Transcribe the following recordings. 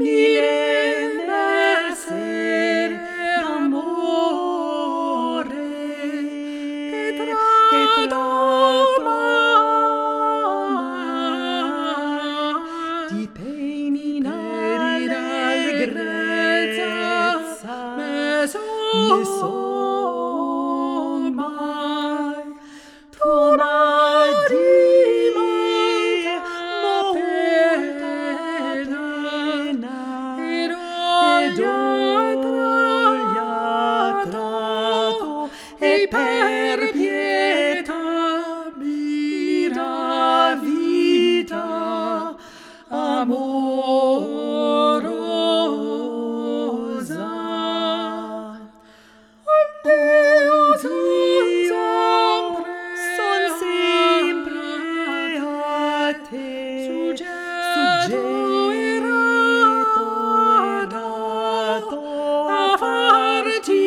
mille merced d'amore che tratto di peni in allegrezza me son mai tu m'hai e per pietà mi dà vita amorosa. Dio son sempre a te suggetto e dato a farti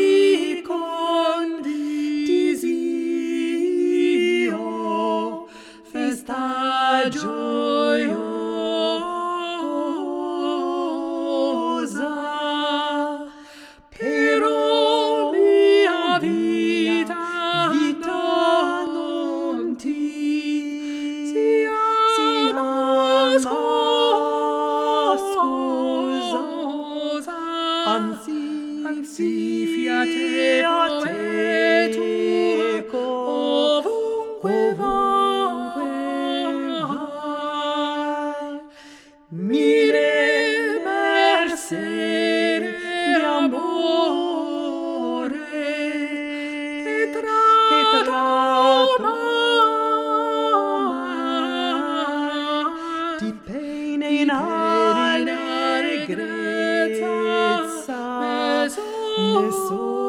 festa gioiosa, però mia vita non ti sia nascosa, anzi fiate a te tu ovunque vai. Mille merced d'amore che tratto di pene in allegrezza me son